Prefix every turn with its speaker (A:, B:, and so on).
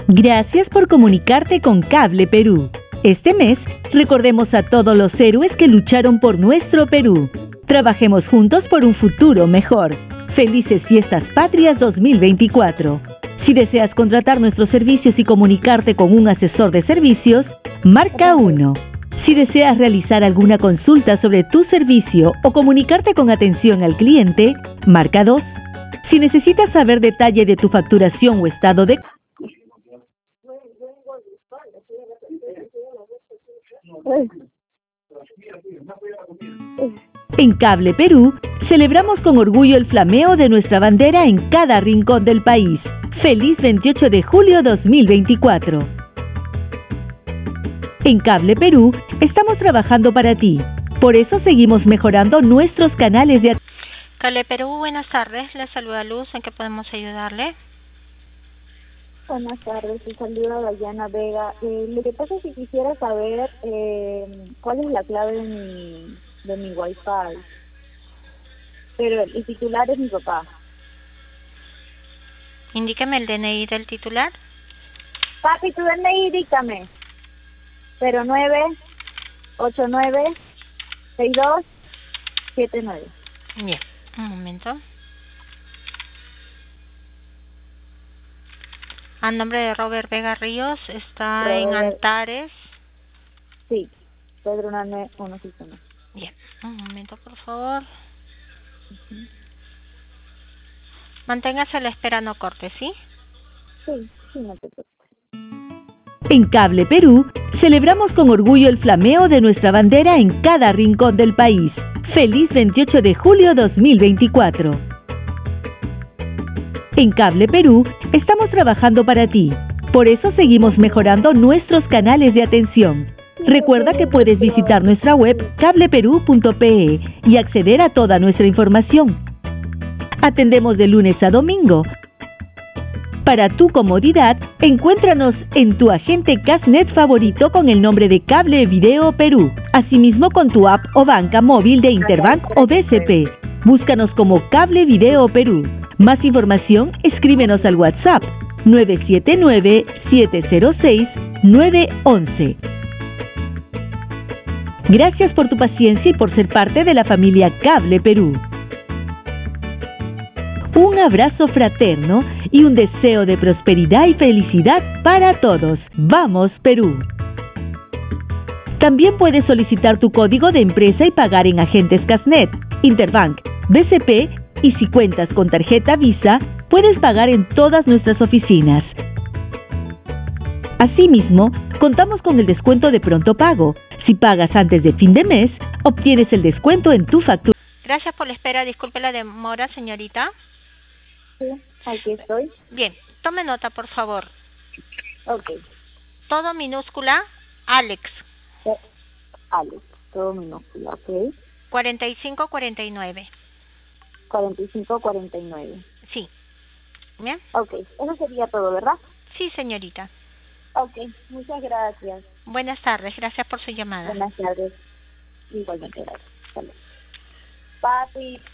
A: Gracias por comunicarte con Cable Perú. Este mes, recordemos a todos los héroes que lucharon por nuestro Perú. Trabajemos juntos por un futuro mejor. Felices Fiestas Patrias 2024. Si deseas contratar nuestros servicios y comunicarte con un asesor de servicios, marca 1. Si deseas realizar alguna consulta sobre tu servicio o comunicarte con atención al cliente, marca 2. Si necesitas saber detalle de tu facturación o estado de... En Cable Perú, celebramos con orgullo el flameo de nuestra bandera en cada rincón del país. ¡Feliz 28 de julio 2024! En Cable Perú, estamos trabajando para ti. Por eso seguimos mejorando nuestros canales de...
B: Cable Perú, buenas tardes. Le saluda Luz. ¿En qué podemos ayudarle?
C: Buenas tardes, te saluda Dayana Vega. Lo que pasa es que quisiera saber cuál es la clave de mi Wi-Fi. Pero el titular es mi papá.
B: Indíqueme el DNI del titular.
C: Papi, tu DNI, díctame. 09896279.
B: Bien, un momento. A nombre de Robert Vega Ríos, está en Antares.
C: Sí, Pedro Nane 161.
B: Bien, un momento, por favor. Manténgase a la espera, no corte, ¿sí?
C: Sí, no te preocupes.
A: En Cable Perú, celebramos con orgullo el flameo de nuestra bandera en cada rincón del país. ¡Feliz 28 de julio 2024! En Cable Perú, estamos trabajando para ti. Por eso seguimos mejorando nuestros canales de atención. Recuerda que puedes visitar nuestra web cableperú.pe y acceder a toda nuestra información. Atendemos de lunes a domingo. Para tu comodidad, encuéntranos en tu agente Casnet favorito con el nombre de Cable Video Perú. Asimismo con tu app o banca móvil de Interbank o BCP. Búscanos como Cable Video Perú. Más información, escríbenos al WhatsApp 979-706-911. Gracias por tu paciencia y por ser parte de la familia Cable Perú. Un abrazo fraterno y un deseo de prosperidad y felicidad para todos. ¡Vamos, Perú! También puedes solicitar tu código de empresa y pagar en agentes Casnet, Interbank, BCP y si cuentas con tarjeta Visa, puedes pagar en todas nuestras oficinas. Asimismo, contamos con el descuento de pronto pago. Si pagas antes de fin de mes, obtienes el descuento en tu factura.
B: Gracias por la espera. Disculpe la demora, señorita.
C: Sí, aquí estoy.
B: Bien, tome nota, por favor.
C: Ok.
B: Todo minúscula, Alex.
C: Alex, todo minúscula, ok.
B: 4549.
C: 4549.
B: Sí. ¿Bien?
C: Ok, eso sería todo, ¿verdad?
B: Sí, señorita.
C: Ok, muchas gracias.
B: Buenas tardes, gracias por su llamada.
C: Buenas tardes. Igualmente, gracias. Papi.